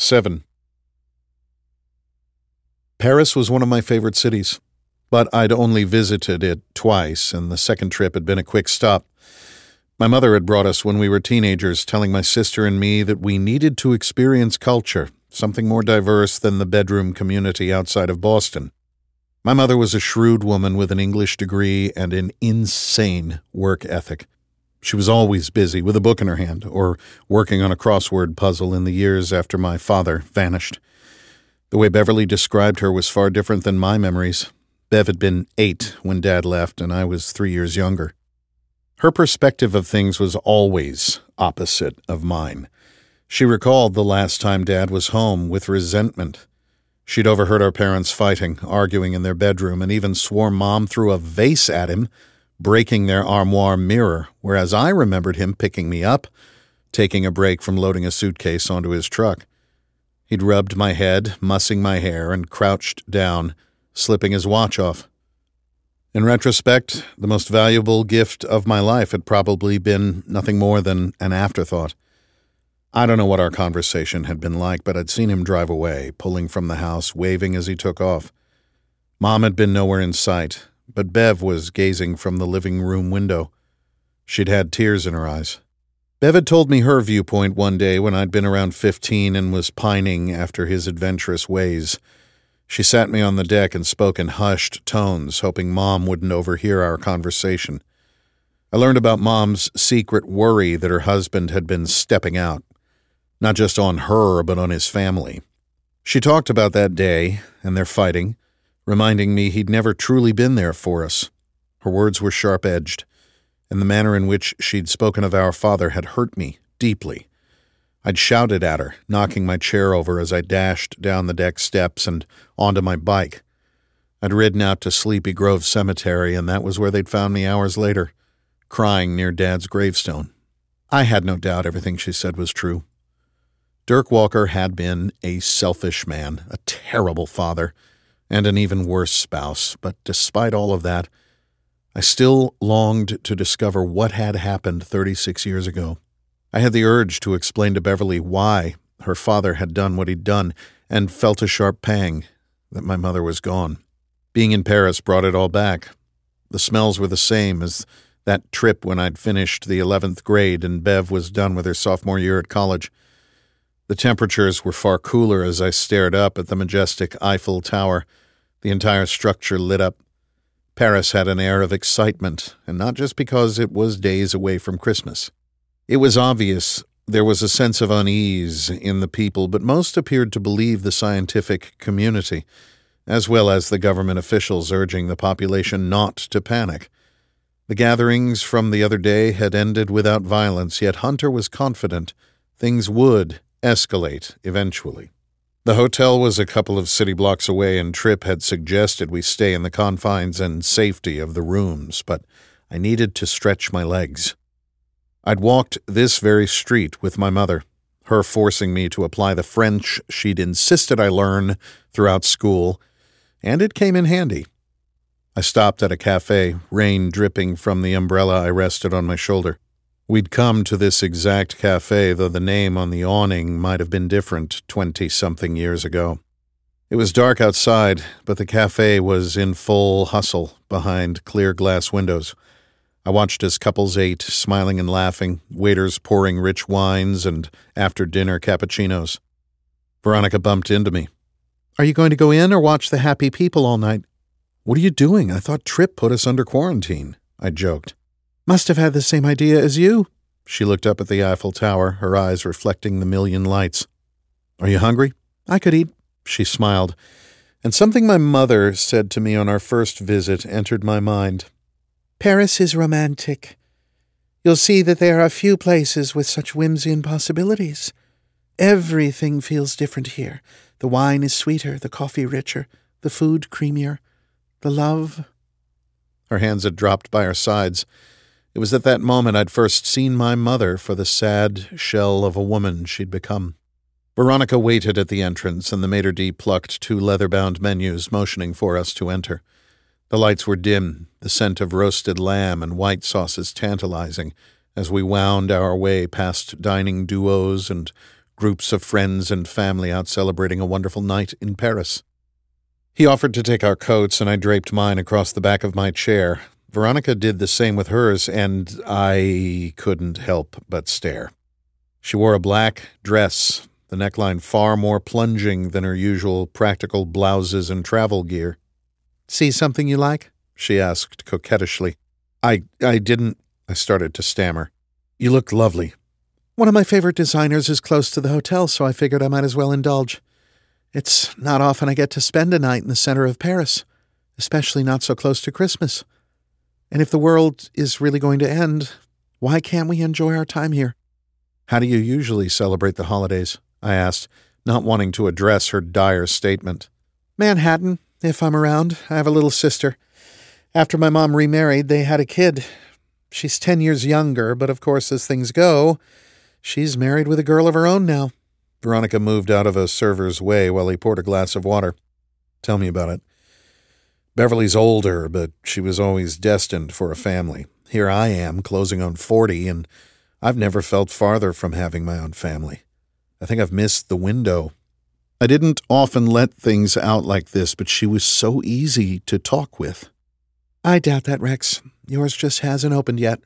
7. Paris was one of my favorite cities, but I'd only visited it twice, and the second trip had been a quick stop. My mother had brought us when we were teenagers, telling my sister and me that we needed to experience culture, something more diverse than the bedroom community outside of Boston. My mother was a shrewd woman with an English degree and an insane work ethic. She was always busy with a book in her hand or working on a crossword puzzle in the years after my father vanished. The way Beverly described her was far different than my memories. Bev had been 8 when Dad left, and I was 3 years younger. Her perspective of things was always opposite of mine. She recalled the last time Dad was home with resentment. She'd overheard our parents fighting, arguing in their bedroom, and even swore Mom threw a vase at him, breaking their armoire mirror, whereas I remembered him picking me up, taking a break from loading a suitcase onto his truck. He'd rubbed my head, mussing my hair, and crouched down, slipping his watch off. In retrospect, the most valuable gift of my life had probably been nothing more than an afterthought. I don't know what our conversation had been like, but I'd seen him drive away, pulling from the house, waving as he took off. Mom had been nowhere in sight, but Bev was gazing from the living room window. She'd had tears in her eyes. Bev had told me her viewpoint one day when I'd been around 15 and was pining after his adventurous ways. She sat me on the deck and spoke in hushed tones, hoping Mom wouldn't overhear our conversation. I learned about Mom's secret worry that her husband had been stepping out, not just on her, but on his family. She talked about that day and their fighting, reminding me he'd never truly been there for us. Her words were sharp-edged, and the manner in which she'd spoken of our father had hurt me deeply. I'd shouted at her, knocking my chair over as I dashed down the deck steps and onto my bike. I'd ridden out to Sleepy Grove Cemetery, and that was where they'd found me hours later, crying near Dad's gravestone. I had no doubt everything she said was true. Dirk Walker had been a selfish man, a terrible father, and an even worse spouse, but despite all of that, I still longed to discover what had happened 36 years ago. I had the urge to explain to Beverly why her father had done what he'd done, and felt a sharp pang that my mother was gone. Being in Paris brought it all back. The smells were the same as that trip when I'd finished the 11th grade and Bev was done with her sophomore year at college. The temperatures were far cooler as I stared up at the majestic Eiffel Tower, the entire structure lit up. Paris had an air of excitement, and not just because it was days away from Christmas. It was obvious there was a sense of unease in the people, but most appeared to believe the scientific community, as well as the government officials urging the population not to panic. The gatherings from the other day had ended without violence, yet Hunter was confident things would escalate eventually. The hotel was a couple of city blocks away, and Tripp had suggested we stay in the confines and safety of the rooms, but I needed to stretch my legs. I'd walked this very street with my mother, her forcing me to apply the French she'd insisted I learn throughout school, and it came in handy. I stopped at a cafe, rain dripping from the umbrella I rested on my shoulder. We'd come to this exact cafe, though the name on the awning might have been different 20-something years ago. It was dark outside, but the cafe was in full hustle behind clear glass windows. I watched as couples ate, smiling and laughing, waiters pouring rich wines and after-dinner cappuccinos. Veronica bumped into me. "Are you going to go in or watch the happy people all night?" "What are you doing? I thought Tripp put us under quarantine," I joked. "Must have had the same idea as you." She looked up at the Eiffel Tower, her eyes reflecting the million lights. "Are you hungry?" "I could eat." She smiled, and something my mother said to me on our first visit entered my mind. "Paris is romantic. You'll see that there are few places with such whimsy and possibilities. Everything feels different here. The wine is sweeter, the coffee richer, the food creamier, the love." Her hands had dropped by her sides. It was at that moment I'd first seen my mother for the sad shell of a woman she'd become. Veronica waited at the entrance, and the maitre d' plucked 2 leather-bound menus, motioning for us to enter. The lights were dim, the scent of roasted lamb and white sauces tantalizing as we wound our way past dining duos and groups of friends and family out celebrating a wonderful night in Paris. He offered to take our coats, and I draped mine across the back of my chair. Veronica did the same with hers, and I couldn't help but stare. She wore a black dress, the neckline far more plunging than her usual practical blouses and travel gear. "See something you like?" she asked coquettishly. I didn't," I started to stammer. "You look lovely." "One of my favorite designers is close to the hotel, so I figured I might as well indulge. It's not often I get to spend a night in the center of Paris, especially not so close to Christmas. And if the world is really going to end, why can't we enjoy our time here?" "How do you usually celebrate the holidays?" I asked, not wanting to address her dire statement. "Manhattan, if I'm around. I have a little sister. After my mom remarried, they had a kid. She's 10 years younger, but of course, as things go, she's married with a girl of her own now." Veronica moved out of a server's way while he poured a glass of water. "Tell me about it. Beverly's older, but she was always destined for a family. Here I am, closing on 40, and I've never felt farther from having my own family. I think I've missed the window." I didn't often let things out like this, but she was so easy to talk with. "I doubt that, Rex. Yours just hasn't opened yet."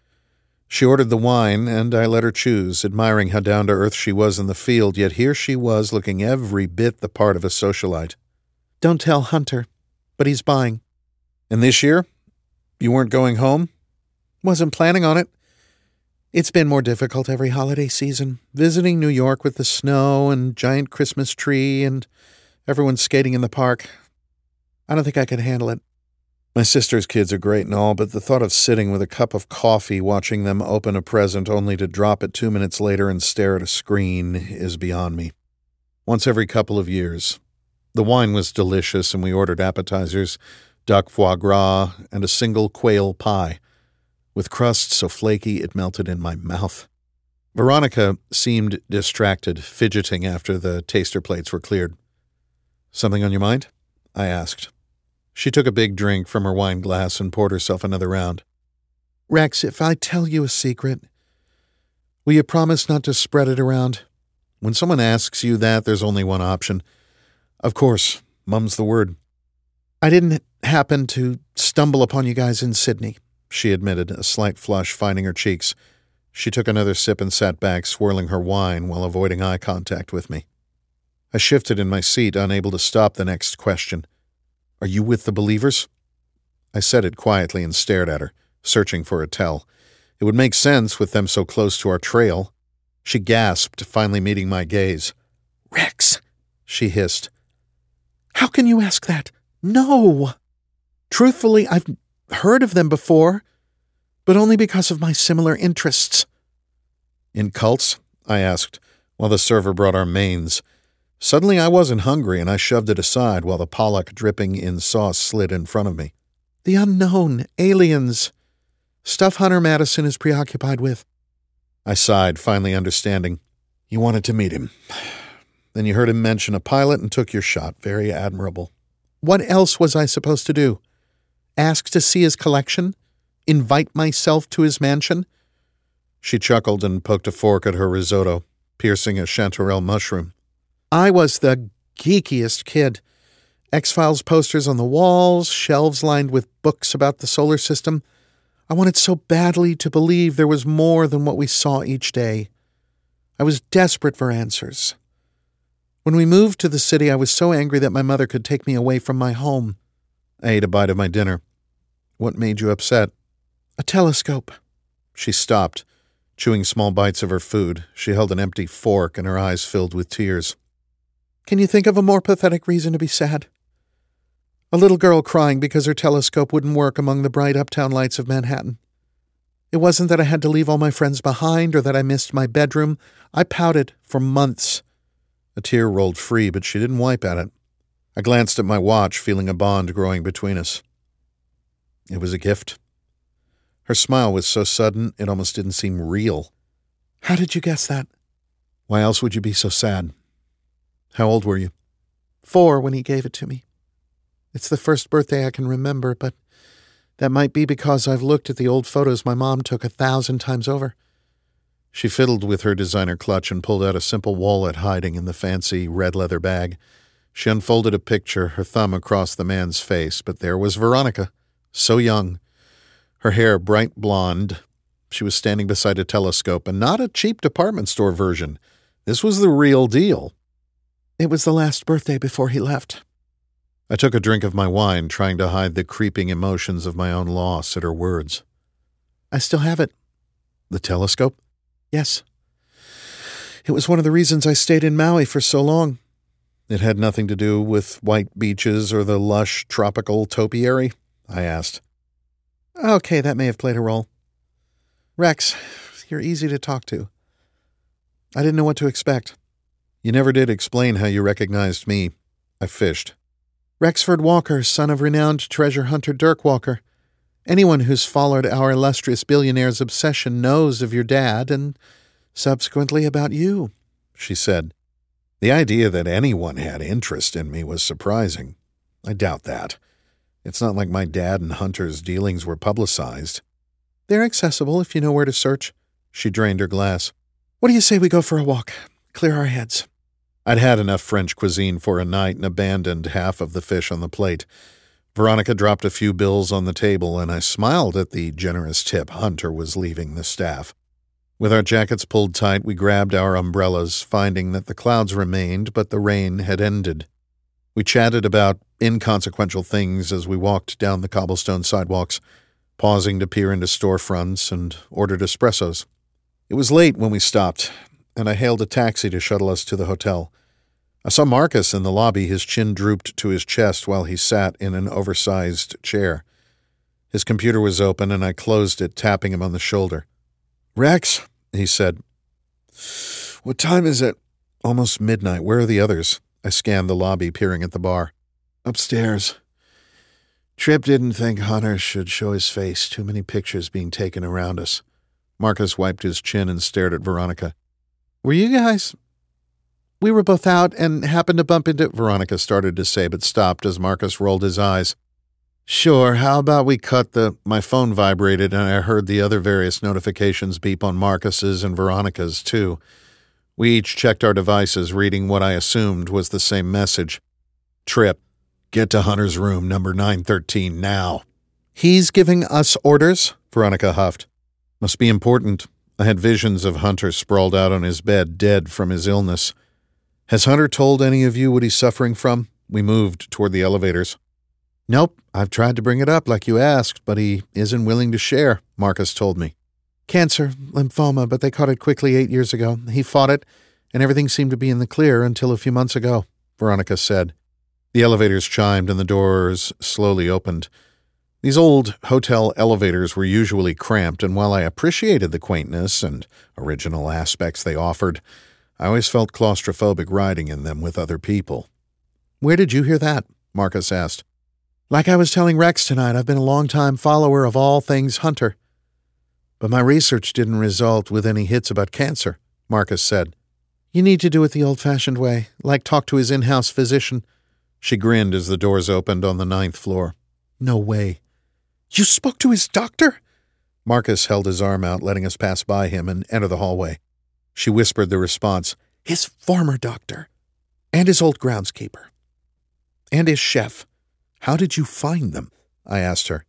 She ordered the wine, and I let her choose, admiring how down-to-earth she was in the field, yet here she was looking every bit the part of a socialite. "Don't tell Hunter, but he's buying." "And this year? You weren't going home?" "Wasn't planning on it. It's been more difficult every holiday season, visiting New York with the snow and giant Christmas tree and everyone skating in the park. I don't think I could handle it." "My sister's kids are great and all, but the thought of sitting with a cup of coffee watching them open a present only to drop it 2 minutes later and stare at a screen is beyond me. Once every couple of years." The wine was delicious, and we ordered appetizers, duck foie gras, and a single quail pie, with crust so flaky it melted in my mouth. Veronica seemed distracted, fidgeting after the taster plates were cleared. "Something on your mind?" I asked. She took a big drink from her wine glass and poured herself another round. "Rex, if I tell you a secret, will you promise not to spread it around? When someone asks you that, there's only one option. Of course, mum's the word." "I didn't happen to stumble upon you guys in Sydney," she admitted, a slight flush finding her cheeks. She took another sip and sat back, swirling her wine while avoiding eye contact with me. I shifted in my seat, unable to stop the next question. "Are you with the Believers?" I said it quietly and stared at her, searching for a tell. It would make sense with them so close to our trail. She gasped, finally meeting my gaze. "Rex," she hissed. "How can you ask that? No! Truthfully, I've heard of them before, but only because of my similar interests." "In cults?" I asked, while the server brought our mains. Suddenly I wasn't hungry, and I shoved it aside while the pollock dripping in sauce slid in front of me. "The unknown, aliens. Stuff Hunter Madison is preoccupied with." I sighed, finally understanding. "You wanted to meet him. Then you heard him mention a pilot and took your shot. Very admirable." "What else was I supposed to do? Ask to see his collection? Invite myself to his mansion?" She chuckled and poked a fork at her risotto, piercing a chanterelle mushroom. "I was the geekiest kid. X-Files posters on the walls, shelves lined with books about the solar system. I wanted so badly to believe there was more than what we saw each day. I was desperate for answers. When we moved to the city, I was so angry that my mother could take me away from my home." I ate a bite of my dinner. "What made you upset?" "A telescope." She stopped, chewing small bites of her food. She held an empty fork and her eyes filled with tears. "Can you think of a more pathetic reason to be sad? A little girl crying because her telescope wouldn't work among the bright uptown lights of Manhattan. It wasn't that I had to leave all my friends behind or that I missed my bedroom. I pouted for months." A tear rolled free, but she didn't wipe at it. I glanced at my watch, feeling a bond growing between us. It was a gift. Her smile was so sudden it almost didn't seem real. "How did you guess that?" "Why else would you be so sad? How old were you?" 4 when he gave it to me. It's the first birthday I can remember, but that might be because I've looked at the old photos my mom took 1,000 times over. She fiddled with her designer clutch and pulled out a simple wallet hiding in the fancy red leather bag. She unfolded a picture, her thumb across the man's face, but there was Veronica, so young. Her hair bright blonde. She was standing beside a telescope, and not a cheap department store version. This was the real deal. It was the last birthday before he left. I took a drink of my wine, trying to hide the creeping emotions of my own loss at her words. I still have it. The telescope? Yes. It was one of the reasons I stayed in Maui for so long. It had nothing to do with white beaches or the lush tropical topiary? I asked. Okay, that may have played a role. Rex, you're easy to talk to. I didn't know what to expect. You never did explain how you recognized me. I fished. Rexford Walker, son of renowned treasure hunter Dirk Walker. Anyone who's followed our illustrious billionaire's obsession knows of your dad and subsequently about you, she said. The idea that anyone had interest in me was surprising. I doubt that. It's not like my dad and Hunter's dealings were publicized. They're accessible if you know where to search. She drained her glass. What do you say we go for a walk? Clear our heads. I'd had enough French cuisine for a night and abandoned half of the fish on the plate. Veronica dropped a few bills on the table, and I smiled at the generous tip Hunter was leaving the staff. With our jackets pulled tight, we grabbed our umbrellas, finding that the clouds remained, but the rain had ended. We chatted about inconsequential things as we walked down the cobblestone sidewalks, pausing to peer into storefronts and ordered espressos. It was late when we stopped, and I hailed a taxi to shuttle us to the hotel. I saw Marcus in the lobby, his chin drooped to his chest while he sat in an oversized chair. His computer was open, and I closed it, tapping him on the shoulder. Rex, he said. What time is it? Almost midnight. Where are the others? I scanned the lobby, peering at the bar. Upstairs. Tripp didn't think Hunter should show his face. Too many pictures being taken around us. Marcus wiped his chin and stared at Veronica. Were you guys... We were both out and happened to bump into... Veronica started to say, but stopped as Marcus rolled his eyes. Sure, how about we cut the... My phone vibrated, and I heard the other various notifications beep on Marcus's and Veronica's, too. We each checked our devices, reading what I assumed was the same message. Tripp, get to Hunter's room, number 913, now. He's giving us orders? Veronica huffed. Must be important. I had visions of Hunter sprawled out on his bed, dead from his illness. Has Hunter told any of you what he's suffering from? We moved toward the elevators. Nope, I've tried to bring it up like you asked, but he isn't willing to share, Marcus told me. Cancer, lymphoma, but they caught it quickly 8 years ago. He fought it, and everything seemed to be in the clear until a few months ago, Veronica said. The elevators chimed and the doors slowly opened. These old hotel elevators were usually cramped, and while I appreciated the quaintness and original aspects they offered, I always felt claustrophobic riding in them with other people. Where did you hear that? Marcus asked. Like I was telling Rex tonight, I've been a long-time follower of all things Hunter. But my research didn't result with any hits about cancer, Marcus said. You need to do it the old-fashioned way, like talk to his in-house physician. She grinned as the doors opened on the 9th floor. No way. You spoke to his doctor? Marcus held his arm out, letting us pass by him and enter the hallway. She whispered the response. His former doctor. And his old groundskeeper. And his chef. How did you find them? I asked her.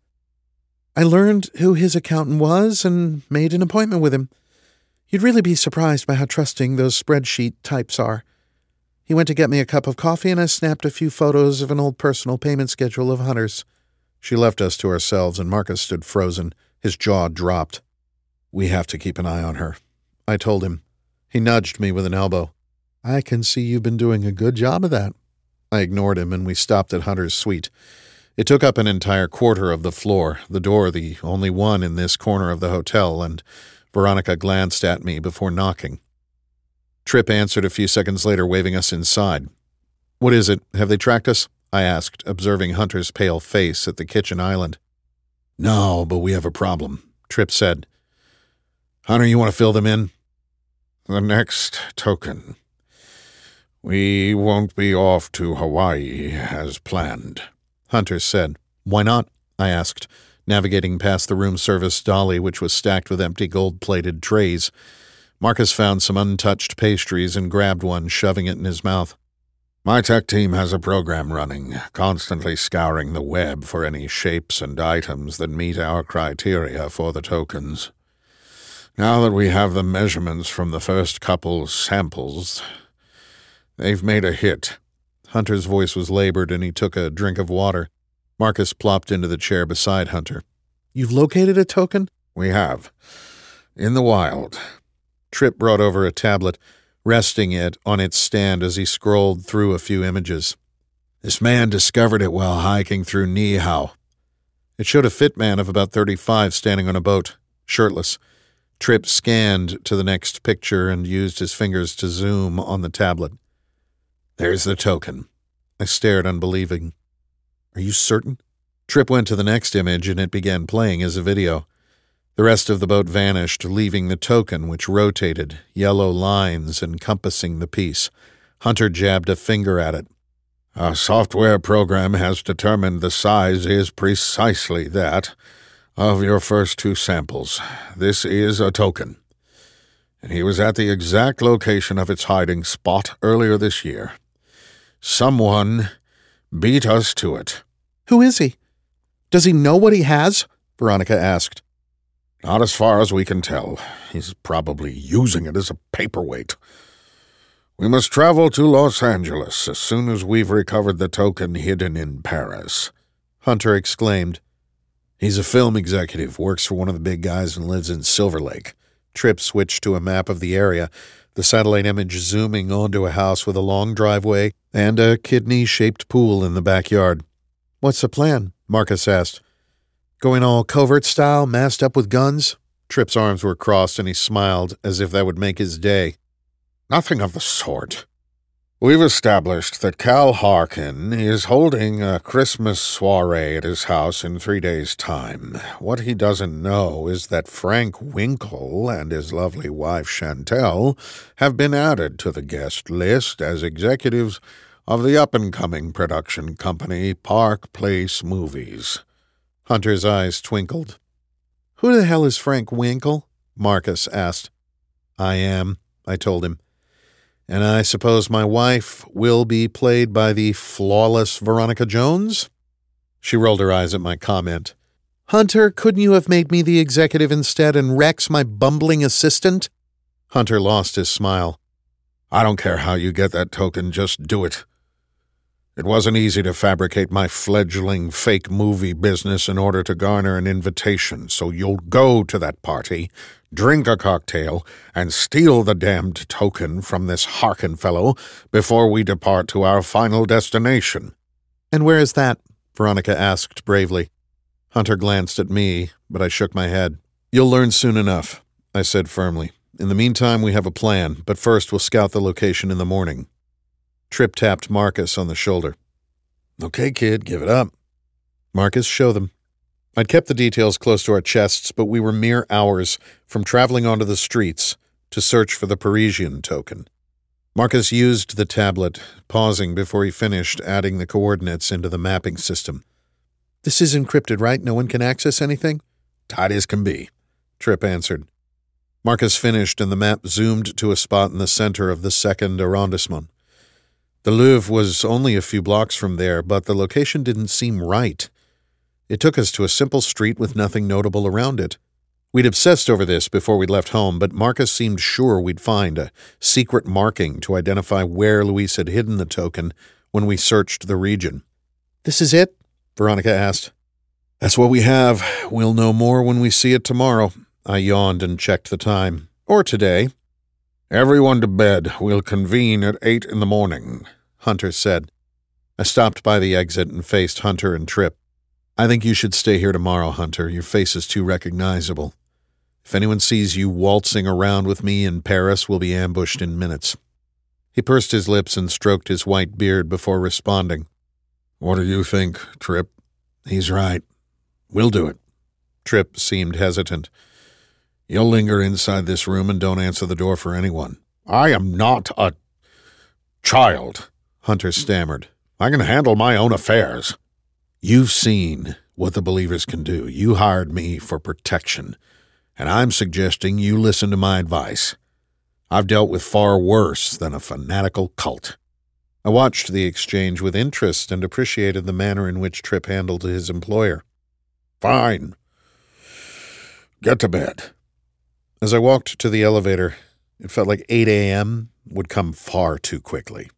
I learned who his accountant was and made an appointment with him. You'd really be surprised by how trusting those spreadsheet types are. He went to get me a cup of coffee, and I snapped a few photos of an old personal payment schedule of Hunter's. She left us to ourselves, and Marcus stood frozen. His jaw dropped. We have to keep an eye on her, I told him. He nudged me with an elbow. I can see you've been doing a good job of that. I ignored him, and we stopped at Hunter's suite. It took up an entire quarter of the floor, the door the only one in this corner of the hotel, and Veronica glanced at me before knocking. Tripp answered a few seconds later, waving us inside. What is it? Have they tracked us? I asked, observing Hunter's pale face at the kitchen island. No, but we have a problem, Tripp said. Hunter, you want to fill them in? The next token. We won't be off to Hawaii as planned, Hunter said. Why not? I asked, navigating past the room service dolly, which was stacked with empty gold-plated trays. Marcus found some untouched pastries and grabbed one, shoving it in his mouth. My tech team has a program running, constantly scouring the web for any shapes and items that meet our criteria for the tokens. Now that we have the measurements from the first couple samples, they've made a hit. Hunter's voice was labored, and he took a drink of water. Marcus plopped into the chair beside Hunter. You've located a token? We have. In the wild. Tripp brought over a tablet, resting it on its stand as he scrolled through a few images. This man discovered it while hiking through Niihau. It showed a fit man of about 35 standing on a boat, shirtless. Tripp scanned to the next picture and used his fingers to zoom on the tablet. There's the token. I stared, unbelieving. Are you certain? Tripp went to the next image, and it began playing as a video. The rest of the boat vanished, leaving the token, which rotated, yellow lines encompassing the piece. Hunter jabbed a finger at it. Our software program has determined the size is precisely that of your first two samples. This is a token. And he was at the exact location of its hiding spot earlier this year. Someone beat us to it. Who is he? Does he know what he has? Veronica asked. Not as far as we can tell. He's probably using it as a paperweight. We must travel to Los Angeles as soon as we've recovered the token hidden in Paris. Hunter exclaimed. He's a film executive, works for one of the big guys, and lives in Silver Lake. Tripp switched to a map of the area, the satellite image zooming onto a house with a long driveway and a kidney-shaped pool in the backyard. What's the plan? Marcus asked. Going all covert style, masked up with guns? Tripp's arms were crossed, and he smiled as if that would make his day. Nothing of the sort. We've established that Cal Harkin is holding a Christmas soiree at his house in 3 days' time. What he doesn't know is that Frank Winkle and his lovely wife Chantel have been added to the guest list as executives of the up-and-coming production company Park Place Movies. Hunter's eyes twinkled. Who the hell is Frank Winkle? Marcus asked. I am, I told him. And I suppose my wife will be played by the flawless Veronica Jones? She rolled her eyes at my comment. Hunter, couldn't you have made me the executive instead and Rex my bumbling assistant? Hunter lost his smile. I don't care how you get that token, just do it. It wasn't easy to fabricate my fledgling fake movie business in order to garner an invitation, so you'll go to that party, drink a cocktail, and steal the damned token from this Harkin fellow before we depart to our final destination. And where is that? Veronica asked bravely. Hunter glanced at me, but I shook my head. You'll learn soon enough, I said firmly. In the meantime, we have a plan, but first we'll scout the location in the morning. Tripp tapped Marcus on the shoulder. Okay, kid, give it up. Marcus, show them. I'd kept the details close to our chests, but we were mere hours from traveling onto the streets to search for the Parisian token. Marcus used the tablet, pausing before he finished adding the coordinates into the mapping system. This is encrypted, right? No one can access anything? Tight as can be, Tripp answered. Marcus finished, and the map zoomed to a spot in the center of the second arrondissement. The Louvre was only a few blocks from there, but the location didn't seem right. It took us to a simple street with nothing notable around it. We'd obsessed over this before we'd left home, but Marcus seemed sure we'd find a secret marking to identify where Luis had hidden the token when we searched the region. This is it? Veronica asked. That's what we have. We'll know more when we see it tomorrow. I yawned and checked the time. Or today. Everyone to bed. We'll convene at 8 in the morning, Hunter said. I stopped by the exit and faced Hunter and Tripp. I think you should stay here tomorrow, Hunter. Your face is too recognizable. If anyone sees you waltzing around with me in Paris, we'll be ambushed in minutes. He pursed his lips and stroked his white beard before responding. What do you think, Tripp? He's right. We'll do it. Tripp seemed hesitant. You'll linger inside this room and don't answer the door for anyone. I am not a child, Hunter stammered. I can handle my own affairs. You've seen what the Believers can do. You hired me for protection, and I'm suggesting you listen to my advice. I've dealt with far worse than a fanatical cult." I watched the exchange with interest and appreciated the manner in which Tripp handled his employer. "Fine. Get to bed." As I walked to the elevator, it felt like 8 a.m. would come far too quickly.